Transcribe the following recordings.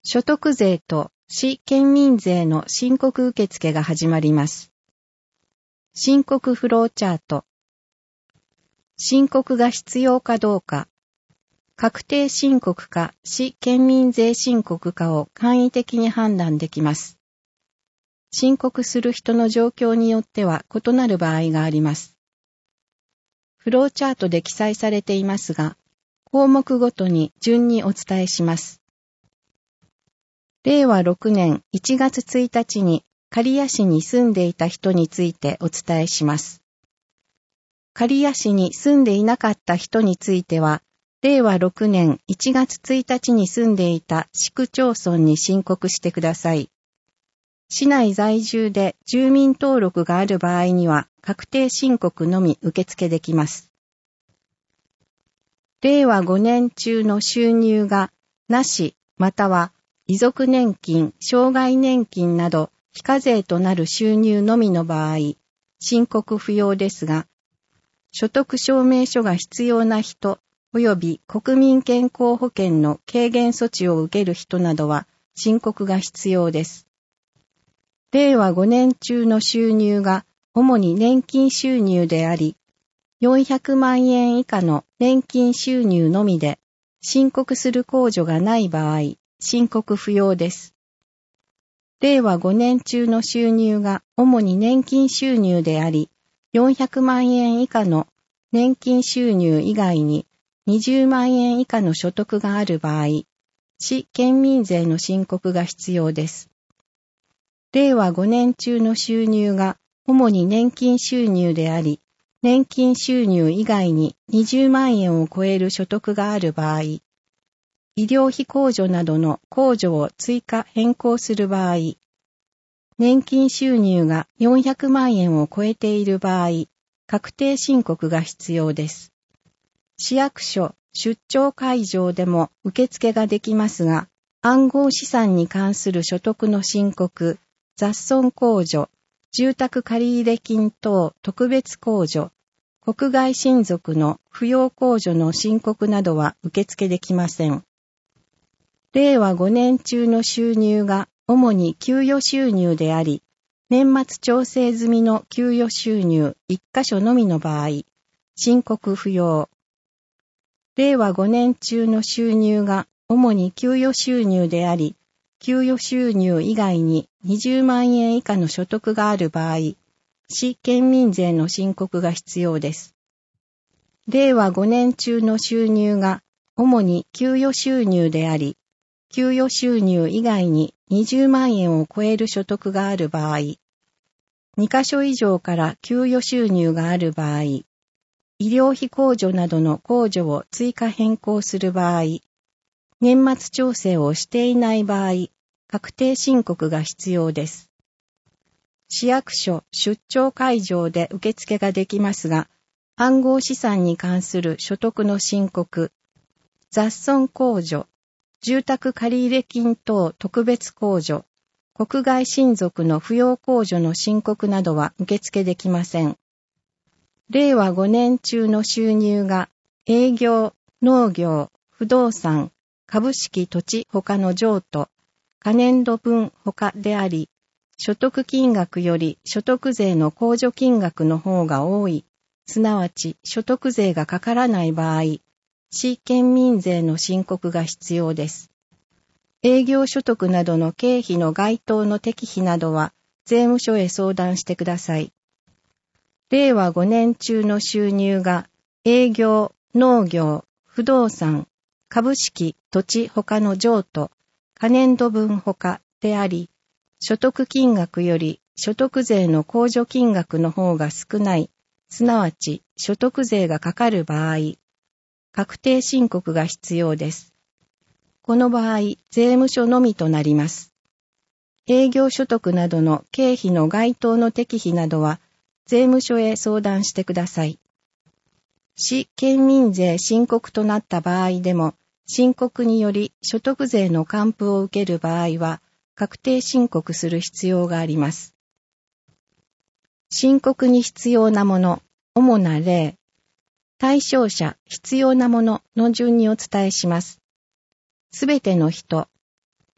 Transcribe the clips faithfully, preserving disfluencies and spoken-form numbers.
所得税と市県民税の申告受付が始まります。申告フローチャート。申告が必要かどうか、確定申告か市県民税申告かを簡易的に判断できます。申告する人の状況によっては異なる場合があります。フローチャートで記載されていますが、項目ごとに順にお伝えします。れいわろくねんいちがつついたちに刈谷市に住んでいた人についてお伝えします。刈谷市に住んでいなかった人については、れいわろくねんいちがつついたちに住んでいた市区町村に申告してください。市内在住で住民登録がある場合には、確定申告のみ受付できます。れいわごねん中の収入がなし、または遺族年金、障害年金など非課税となる収入のみの場合、申告不要ですが、所得証明書が必要な人及び国民健康保険の軽減措置を受ける人などは申告が必要です。れいわごねん中の収入が主に年金収入であり、よんひゃくまんえん以下の年金収入のみで申告する控除がない場合、申告不要です。れいわごねん中の収入が主に年金収入であり、よんひゃくまんえん以下の年金収入以外ににじゅうまんえん以下の所得がある場合、市県民税の申告が必要です。れいわごねん中の収入が主に年金収入であり、年金収入以外ににじゅうまんえんを超える所得がある場合、医療費控除などの控除を追加変更する場合、年金収入がよんひゃくまんえんを超えている場合、確定申告が必要です。市役所、出張会場でも受付ができますが、暗号資産に関する所得の申告、雑損控除、住宅借入金等特別控除、国外親族の扶養控除の申告などは受付できません。れいわごねん中の収入が主に給与収入であり、年末調整済みの給与収入いっかしょのみの場合、申告不要。れいわごねん中の収入が主に給与収入であり、給与収入以外ににじゅうまんえん以下の所得がある場合、市県民税の申告が必要です。れいわごねん中の収入が主に給与収入であり、給与収入以外ににじゅうまんえんを超える所得がある場合、にかしょ以上から給与収入がある場合、医療費控除などの控除を追加変更する場合、年末調整をしていない場合、確定申告が必要です。市役所、出張会場で受付ができますが、暗号資産に関する所得の申告、雑損控除、住宅借入金等特別控除、国外親族の扶養控除の申告などは受付できません。れいわごねん中の収入が営業、農業、不動産、株式土地他の譲渡、可年度分他であり、所得金額より所得税の控除金額の方が多い、すなわち所得税がかからない場合、市県民税の申告が必要です。営業所得などの経費の該当の適費などは税務署へ相談してください。れいわごねん中の収入が営業、農業、不動産、株式、土地他の譲渡、可年度分他であり、所得金額より所得税の控除金額の方が少ない、すなわち所得税がかかる場合、確定申告が必要です。この場合、税務署のみとなります。営業所得などの経費の該当の適費などは、税務署へ相談してください。市県民税申告となった場合でも、申告により所得税の還付を受ける場合は、確定申告する必要があります。申告に必要なもの、主な例、対象者、必要なものの順にお伝えします。すべての人、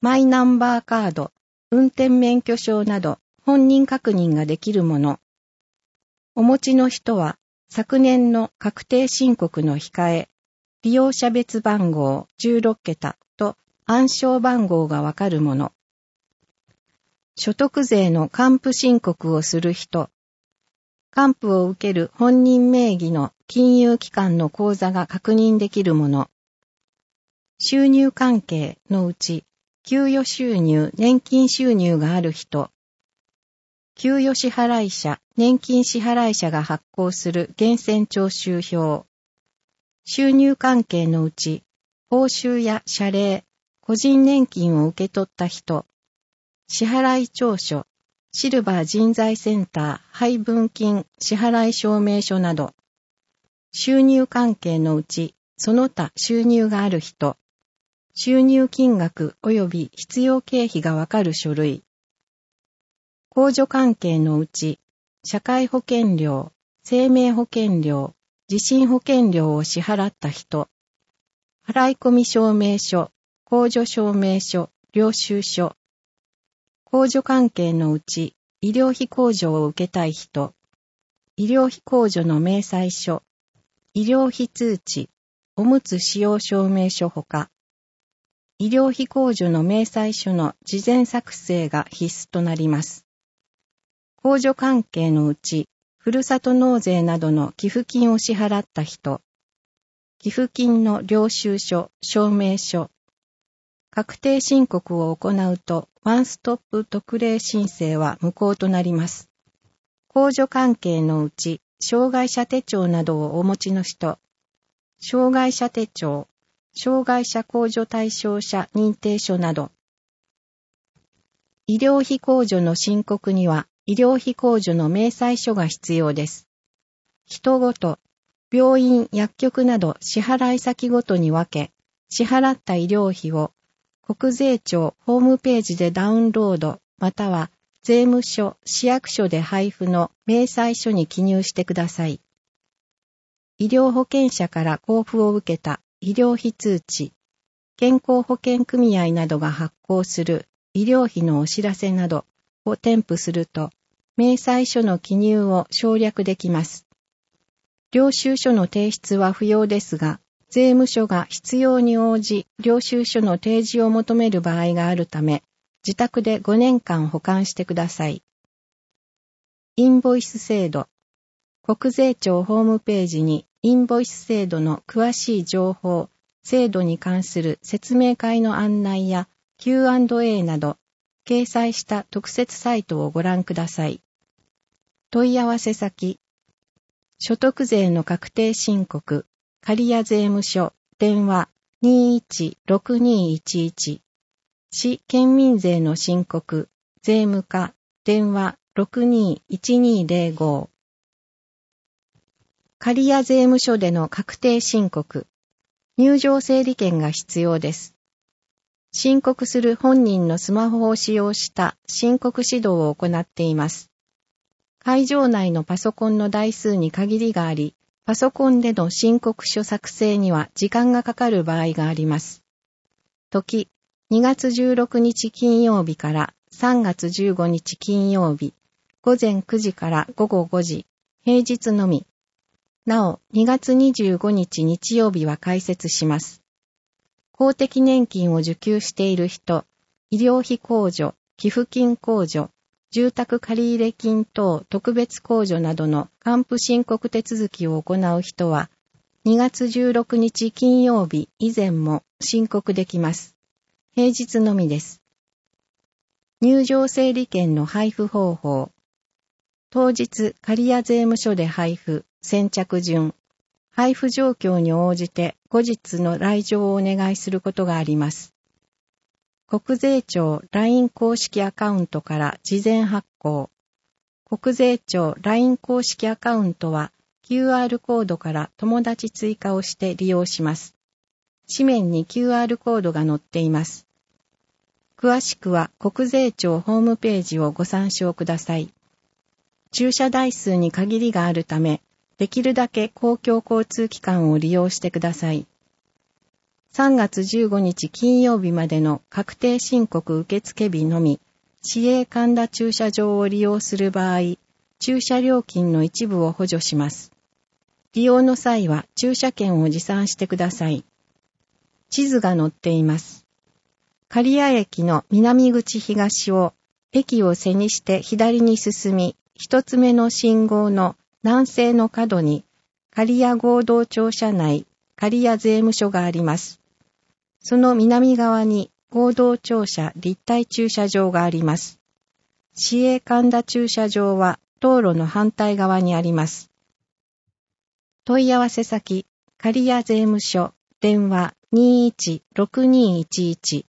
マイナンバーカード、運転免許証など本人確認ができるもの。お持ちの人は昨年の確定申告の控え、利用者別番号じゅうろっけたと暗証番号がわかるもの。所得税の還付申告をする人。還付を受ける本人名義の金融機関の口座が確認できるもの。収入関係のうち、給与収入、年金収入がある人。給与支払い者、年金支払い者が発行する源泉徴収票。収入関係のうち、報酬や謝礼、個人年金を受け取った人。支払い調書、シルバー人材センター配分金支払い証明書など。収入関係のうち、その他収入がある人。収入金額及び必要経費がわかる書類。控除関係のうち、社会保険料、生命保険料、地震保険料を支払った人。払い込み証明書、控除証明書、領収書。控除関係のうち、医療費控除を受けたい人。医療費控除の明細書。医療費通知、おむつ使用証明書ほか。医療費控除の明細書の事前作成が必須となります。控除関係のうち、ふるさと納税などの寄付金を支払った人。寄付金の領収書、証明書。確定申告を行うと、ワンストップ特例申請は無効となります。控除関係のうち、障害者手帳などをお持ちの人。障害者手帳、障害者控除対象者認定書など。医療費控除の申告には、医療費控除の明細書が必要です。人ごと、病院、薬局など支払い先ごとに分け、支払った医療費を国税庁ホームページでダウンロード、または税務署、市役所で配布の明細書に記入してください。医療保険者から交付を受けた医療費通知、健康保険組合などが発行する医療費のお知らせなどを添付すると、明細書の記入を省略できます。領収書の提出は不要ですが、税務署が必要に応じ、領収書の提示を求める場合があるため、自宅でごねんかん保管してください。インボイス制度。国税庁ホームページにインボイス制度の詳しい情報、制度に関する説明会の案内や キューアンドエー など、掲載した特設サイトをご覧ください。問い合わせ先。所得税の確定申告、刈谷税務署、電話 にーいちろくにーいちいち。市県民税の申告、税務課、電話 ろくにーいちにーぜろご。刈谷税務署での確定申告、入場整理券が必要です。申告する本人のスマホを使用した申告指導を行っています。会場内のパソコンの台数に限りがあり、パソコンでの申告書作成には時間がかかる場合があります。時、にがつじゅうろくにち金曜日からさんがつじゅうごにち金曜日、ごぜんくじからごごごじ、平日のみ。なお、にがつにじゅうごにち日曜日は開設します。公的年金を受給している人、医療費控除、寄付金控除、住宅借入金等特別控除などの還付申告手続きを行う人は、にがつじゅうろくにち金曜日以前も申告できます。平日のみです。入場整理券の配布方法。当日、刈谷税務署で配布、先着順。配布状況に応じて後日の来場をお願いすることがあります。国税庁 ライン 公式アカウントから事前発行。国税庁 ライン 公式アカウントは キューアール コードから友達追加をして利用します。紙面に キューアール コードが載っています。詳しくは国税庁ホームページをご参照ください。駐車台数に限りがあるため、できるだけ公共交通機関を利用してください。 さんがつじゅうごにち金曜日までの確定申告受付日のみ、市営神田駐車場を利用する場合、駐車料金の一部を補助します。利用の際は駐車券を持参してください。地図が載っています。刈谷駅の南口東を駅を背にして左に進み、一つ目の信号の南西の角に刈谷合同庁舎内刈谷税務署があります。その南側に合同庁舎立体駐車場があります。市営神田駐車場は道路の反対側にあります。問い合わせ先、刈谷税務署、電話 にーいちろくにーいちいち。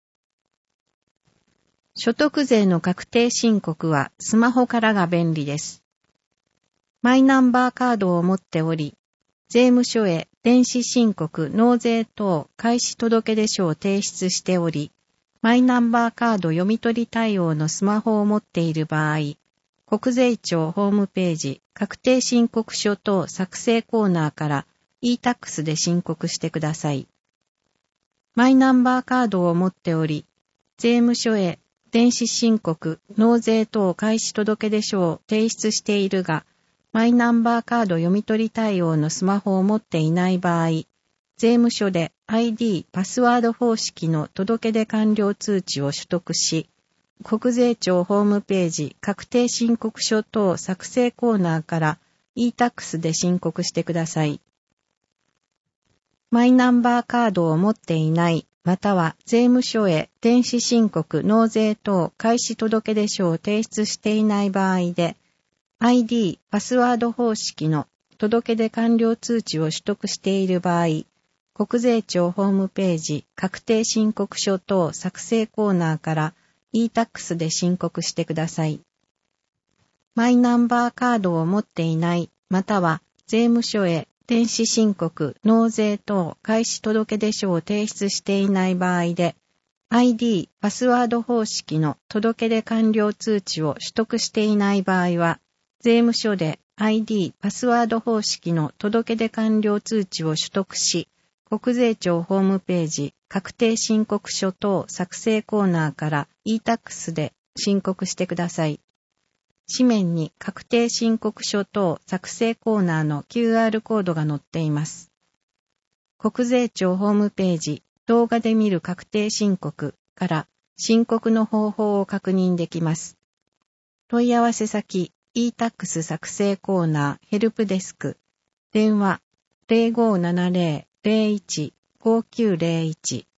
所得税の確定申告はスマホからが便利です。マイナンバーカードを持っており、税務署へ電子申告納税等開始届出書を提出しており、マイナンバーカード読み取り対応のスマホを持っている場合、国税庁ホームページ確定申告書等作成コーナーから イータックス で申告してください。マイナンバーカードを持っており、税務署へ電子申告納税等開始届出書を提出しているが、マイナンバーカード読み取り対応のスマホを持っていない場合、税務署で アイディー パスワード方式の届出完了通知を取得し、国税庁ホームページ確定申告書等作成コーナーから イータックス で申告してください。マイナンバーカードを持っていない、または税務署へ電子申告納税等開始届出書を提出していない場合で、アイディー パスワード方式の届出完了通知を取得している場合、国税庁ホームページ確定申告書等作成コーナーから イータックス で申告してください。マイナンバーカードを持っていない、または税務署へ電子申告納税等開始届出書を提出していない場合で、アイディー パスワード方式の届出完了通知を取得していない場合は、税務署で アイディー パスワード方式の届出完了通知を取得し、国税庁ホームページ確定申告書等作成コーナーから イータックス で申告してください。紙面に確定申告書等作成コーナーの キューアール コードが載っています。国税庁ホームページ動画で見る確定申告から申告の方法を確認できます。問い合わせ先 イータックス 作成コーナーヘルプデスク電話 ゼロごーななゼロ ゼロいち ごきゅうゼロいち。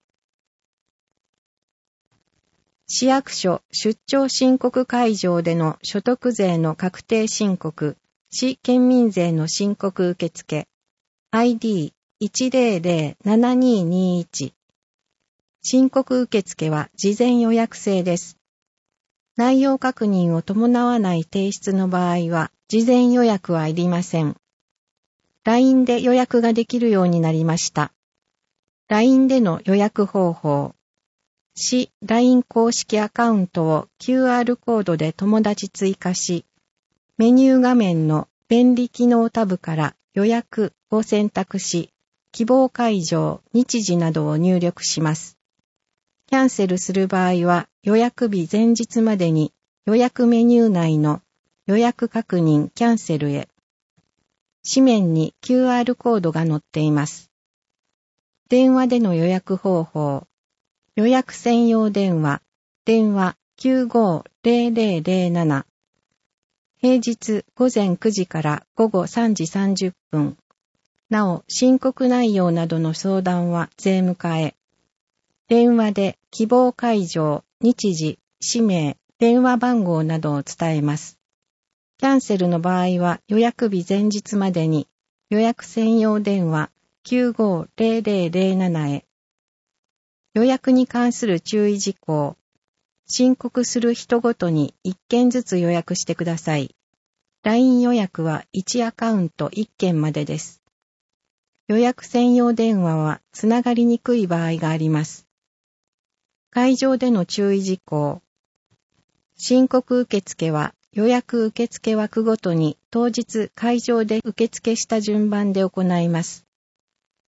市役所出張申告会場での所得税の確定申告、市県民税の申告受付、アイディーいちゼロゼロななにーにーいち。申告受付は事前予約制です。内容確認を伴わない提出の場合は、事前予約はいりません。ライン で予約ができるようになりました。ライン での予約方法。市 ライン 公式アカウントを キューアール コードで友達追加し、メニュー画面の便利機能タブから予約を選択し、希望会場、日時などを入力します。キャンセルする場合は予約日前日までに予約メニュー内の予約確認キャンセルへ。紙面に キューアール コードが載っています。電話での予約方法。予約専用電話。電話 きゅうごーゼロゼロゼロなな。平日午前くじから午後さんじさんじゅっぷん。なお、申告内容などの相談は税務課へ。電話で希望会場、日時、氏名、電話番号などを伝えます。キャンセルの場合は予約日前日までに予約専用電話 きゅうごーゼロゼロゼロなな へ。予約に関する注意事項。申告する人ごとにいっけんずつ予約してください。ライン 予約はいちアカウントいっけんまでです。予約専用電話はつながりにくい場合があります。会場での注意事項。申告受付は予約受付枠ごとに当日会場で受付した順番で行います。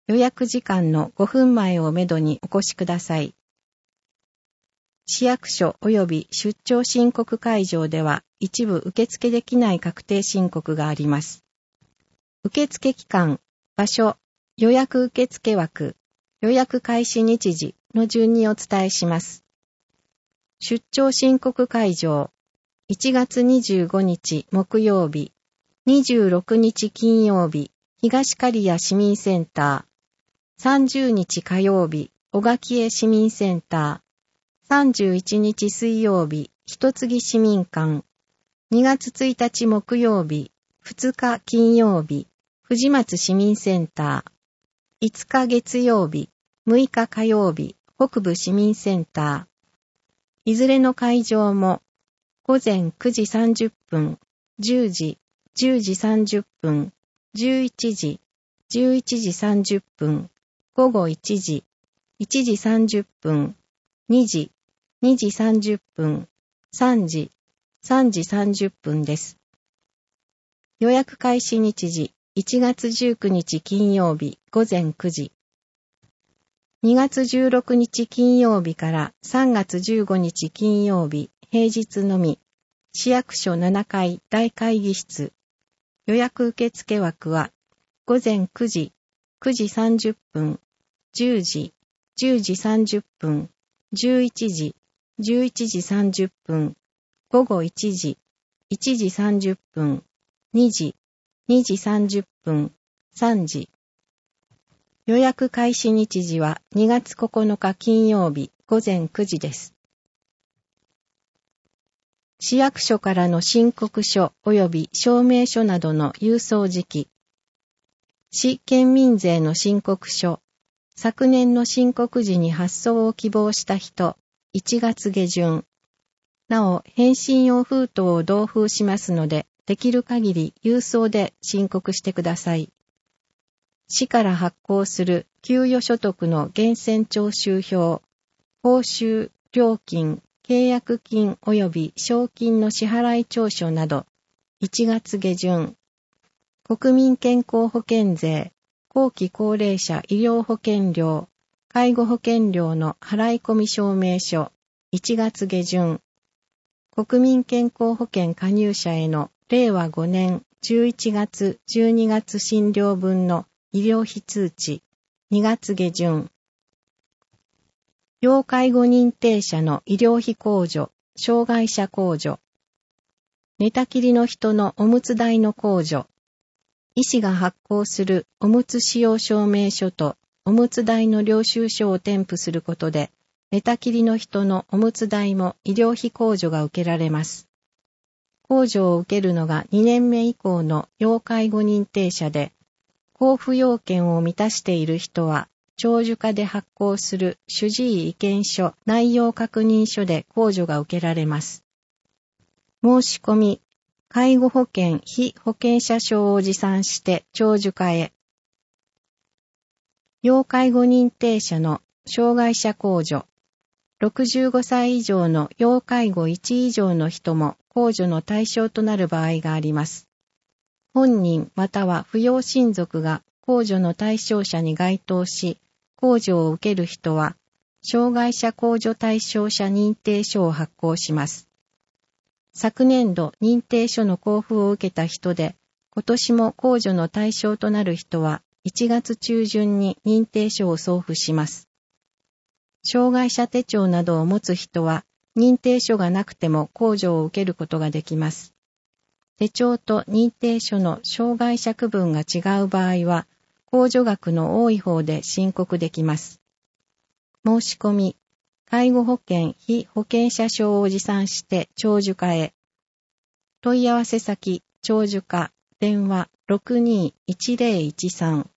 予約時間のごふんまえをめどにお越しください。市役所及び出張申告会場では一部受付できない確定申告があります。受付期間、場所、予約受付枠、予約開始日時の順にお伝えします。出張申告会場、いちがつにじゅうごにち木曜日、にじゅうろくにち金曜日、東刈谷市民センター、さんじゅうにち火曜日、小垣江市民センター、さんじゅういちにち水曜日、一杉市民館、にがつついたち木曜日、ふつか金曜日、藤松市民センター、いつか月曜日、むいか火曜日、北部市民センター。いずれの会場も、午前くじさんじゅっぷん、じゅうじ、じゅうじさんじゅっぷん、じゅういちじ、じゅういちじさんじゅっぷん、ごごいちじ、いちじさんじゅっぷん、にじ、にじさんじゅっぷん、さんじ、さんじさんじゅっぷんです。予約開始日時、いちがつじゅうくにち金曜日午前くじ。にがつじゅうろくにち金曜日からさんがつじゅうごにち金曜日平日のみ、市役所ななかい大会議室。予約受付枠は午前くじ、くじさんじゅっぷん、じゅうじ、じゅうじさんじゅっぷん、じゅういちじ、じゅういちじさんじゅっぷん、ごごいちじ、いちじさんじゅっぷん、にじ、にじさんじゅっぷん、さんじ。予約開始日時はにがつここのか金曜日午前くじです。市役所からの申告書及び証明書などの郵送時期。市県民税の申告書。昨年の申告時に発送を希望した人、いちがつげじゅん。なお、返信用封筒を同封しますので、できる限り郵送で申告してください。市から発行する給与所得の源泉徴収票、報酬、料金、契約金及び賞金の支払い調書など、いちがつげじゅん。国民健康保険税、後期高齢者医療保険料、介護保険料の払い込み証明書、いちがつげじゅん。国民健康保険加入者へのれいわごねんじゅういちがつじゅうにがつ診療分の医療費通知、にがつげじゅん。要介護認定者の医療費控除、障害者控除。寝たきりの人のおむつ代の控除。医師が発行するおむつ使用証明書とおむつ代の領収書を添付することで、寝たきりの人のおむつ代も医療費控除が受けられます。控除を受けるのがにねんめ以降の要介護認定者で、交付要件を満たしている人は、長寿課で発行する主治医意見書内容確認書で控除が受けられます。申し込み、介護保険被保険者証を持参して長寿課へ。要介護認定者の障害者控除。ろくじゅうごさい以上の要介護いち以上の人も控除の対象となる場合があります。本人または扶養親族が控除の対象者に該当し、控除を受ける人は、障害者控除対象者認定書を発行します。昨年度認定書の交付を受けた人で、今年も控除の対象となる人はいちがつちゅうじゅんに認定書を送付します。障害者手帳などを持つ人は、認定書がなくても控除を受けることができます。手帳と認定書の障害者区分が違う場合は、控除額の多い方で申告できます。申し込み、介護保険被保険者証を持参して長寿課へ。問い合わせ先、長寿課、電話 ろくにーいちぜろいちさん